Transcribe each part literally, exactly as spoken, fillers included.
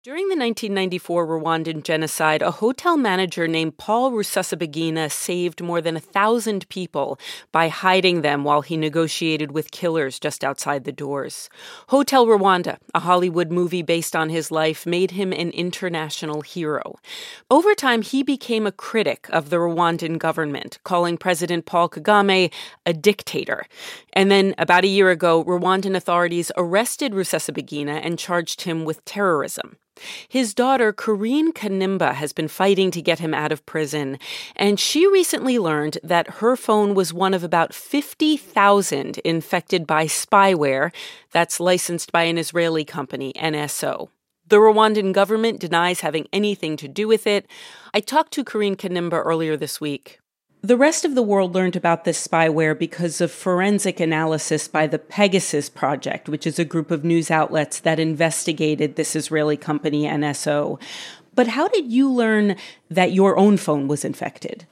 During the nineteen ninety-four Rwandan genocide, a hotel manager named Paul Rusesabagina saved more than a thousand people by hiding them while he negotiated with killers just outside the doors. Hotel Rwanda, a Hollywood movie based on his life, made him an international hero. Over time, he became a critic of the Rwandan government, calling President Paul Kagame a dictator. And then, about a year ago, Rwandan authorities arrested Rusesabagina and charged him with terrorism. His daughter, Corinne Kanimba, has been fighting to get him out of prison, and she recently learned that her phone was one of about fifty thousand infected by spyware that's licensed by an Israeli company, N S O. The Rwandan government denies having anything to do with it. I talked to Corinne Kanimba earlier this week. The rest of the world learned about this spyware because of forensic analysis by the Pegasus Project, which is a group of news outlets that investigated this Israeli company, N S O. But how did you learn that your own phone was infected?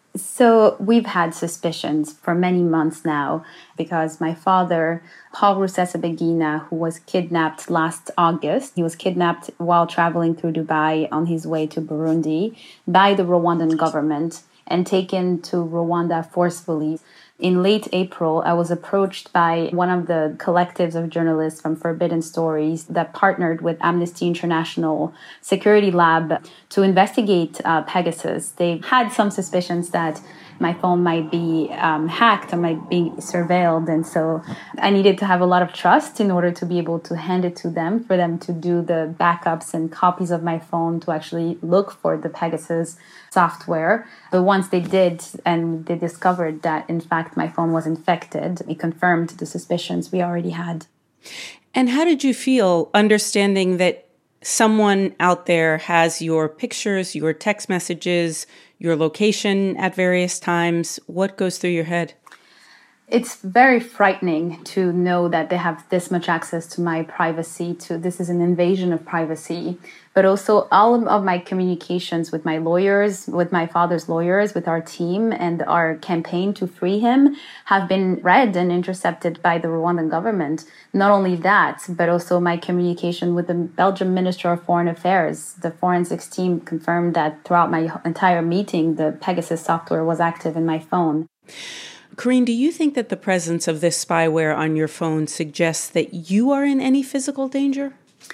So we've had suspicions for many months now because my father, Paul Rusesabagina, who was kidnapped last August, he was kidnapped while traveling through Dubai on his way to Burundi by the Rwandan government and taken to Rwanda forcefully. In late April, I was approached by one of the collectives of journalists from Forbidden Stories that partnered with Amnesty International Security Lab to investigate uh, Pegasus. They had some suspicions that my phone might be um, hacked or might be surveilled. And so I needed to have a lot of trust in order to be able to hand it to them, for them to do the backups and copies of my phone to actually look for the Pegasus software. But once they did, and they discovered that, in fact, my phone was infected, it confirmed the suspicions we already had. And how did you feel understanding that someone out there has your pictures, your text messages, your location at various times? What goes through your head? It's very frightening to know that they have this much access to my privacy. To this is an invasion of privacy. But also all of my communications with my lawyers, with my father's lawyers, with our team and our campaign to free him have been read and intercepted by the Rwandan government. Not only that, but also my communication with the Belgian Minister of Foreign Affairs. The forensics team confirmed that throughout my entire meeting, the Pegasus software was active in my phone. Corinne, do you think that the presence of this spyware on your phone suggests that you are in any physical danger?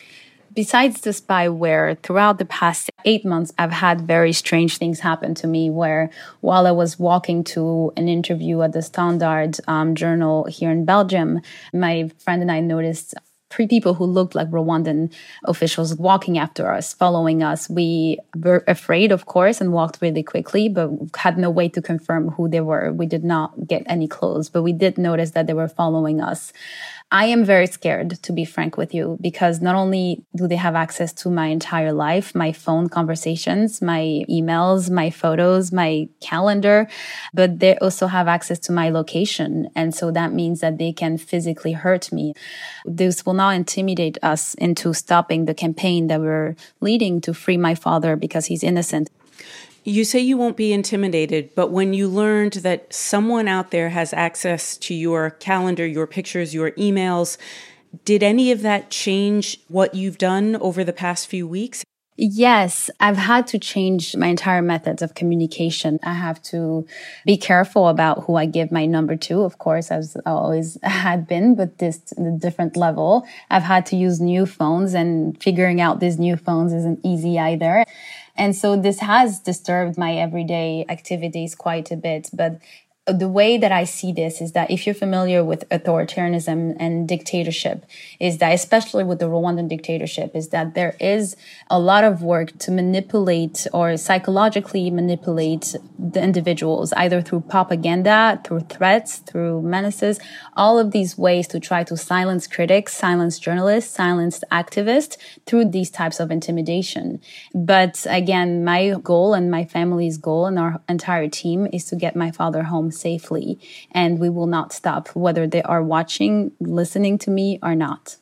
Besides the spyware, throughout the past eight months, I've had very strange things happen to me where while I was walking to an interview at the Standard um, journal here in Belgium, my friend and I noticed three people who looked like Rwandan officials walking after us, following us. We were afraid, of course, and walked really quickly, but had no way to confirm who they were. We did not get any clues, but we did notice that they were following us. I am very scared, to be frank with you, because not only do they have access to my entire life, my phone conversations, my emails, my photos, my calendar, but they also have access to my location. And so that means that they can physically hurt me. This will not intimidate us into stopping the campaign that we're leading to free my father because he's innocent. You say you won't be intimidated, but when you learned that someone out there has access to your calendar, your pictures, your emails, did any of that change what you've done over the past few weeks? Yes, I've had to change my entire methods of communication. I have to be careful about who I give my number to, of course, as I always had been, but this a different level. I've had to use new phones, and figuring out these new phones isn't easy either. And so this has disturbed my everyday activities quite a bit. But the way that I see this is that if you're familiar with authoritarianism and dictatorship, is that especially with the Rwandan dictatorship, is that there is a lot of work to manipulate or psychologically manipulate the individuals, either through propaganda, through threats, through menaces, all of these ways to try to silence critics, silence journalists, silence activists through these types of intimidation. But again, my goal and my family's goal and our entire team is to get my father home safely, and we will not stop, whether they are watching, listening to me or not.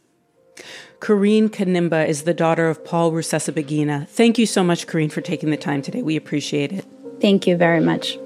Corinne Kanimba is the daughter of Paul Rusesabagina. Thank you so much, Corinne, for taking the time today. We appreciate it. Thank you very much.